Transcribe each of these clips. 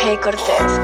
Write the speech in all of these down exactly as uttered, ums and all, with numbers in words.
Hey Cortez.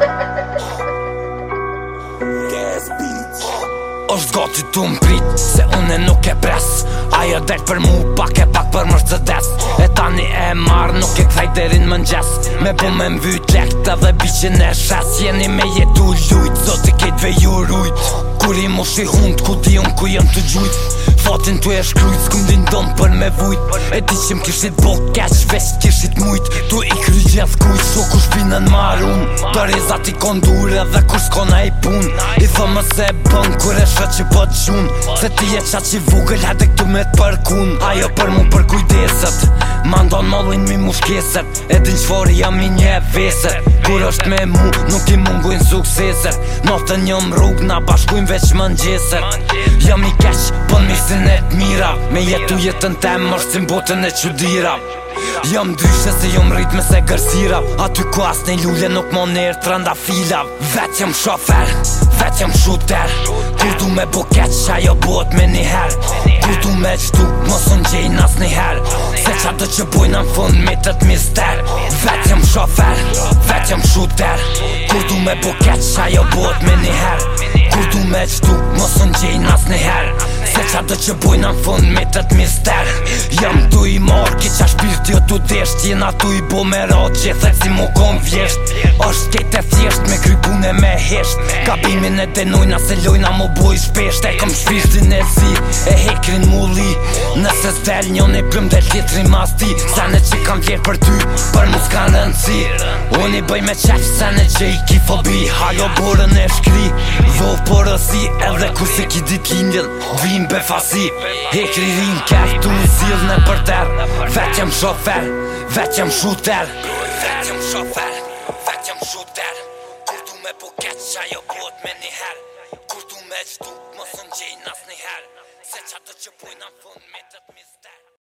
Është gati tu m'prit, se une nuk e pres. Ajo del për mu pak e pak për Mercedes. E tani e marrë, nuk e kthej derin mëngjes. Me bu me mvyt lekt edhe biqin e shes. Jeni me jetu lujt, zoti kejtve ju rujt. Kur i mosh i hund, ku di unë ku jem të gjujt. Fatin tu e shkrujt, s'kum din dom për me vujt. E di që m'kishit bo keq, veç kishit mujt. Tu i kry gjeth kujt, so ku shpinën marun. Dorezat i kondur edhe kur s'kona i pun. I thëmë se bën kur e shët që po t'qun. Se ti e qa që vugël hete këtu me t'përkun. Ajo për mu për kujdeset, ma ndon mollin mi mushkeset. E din qfori jam i një veset. Kur është me mu, nuk i mungujn sukseset. Notën jëm rrug, na bashkujn veç mëngjeset. Jam i keq, po n'misin e t'mira. Me jetu jetën tem, është si botën e qudira. Jam dyshe se jom rrit me se gërsira. Aty ku as nej lulle nuk mo nërë trënda fila. Vet jam shofer, vet jam shooter. Kur du me bo keq, ajo bot me njëher. Kur du me qdu, mos unë gjejn as njëher. Se qa do që bujna në fund me tët mister. Vet jam shofer, vet jam shooter. Kur du me bo keq, ajo bot me njëher. Kur du me qdu, mos unë gjejn as njëher. Se qa do që bujna në fund me tët mister. Jam tu i marrë, ki qa shpirt jo tu desht. Jena tu i bo me rat, gjithet si mu kom vjesht. Është kejt e thjesht, me kry pune me hesht. Gabimin e denojna se lojna mu boj shpesht. E kom shpirtin e zi, e hekrin mulli. Nëse s'del njën e plëm del tjetri mas ti. Sene që kam vjerë për ty, për mu s'kan rëndësi. Unë i bëj me qef, sene që i ki fobi. Halo borën e shkri, dho porësi. Edhe kur se ki dit lindjen, dhvim befasi. Hekri rin kert, tu më zil në përter. Vet jam shofer, vet jam shooter. Vet jam shofer, vet jam shooter. Kur du me po keq, ajo bot me njëher. Kur du me qdu, mos unë gjejn as njëher. Se qa do që bujna fund me tët mister.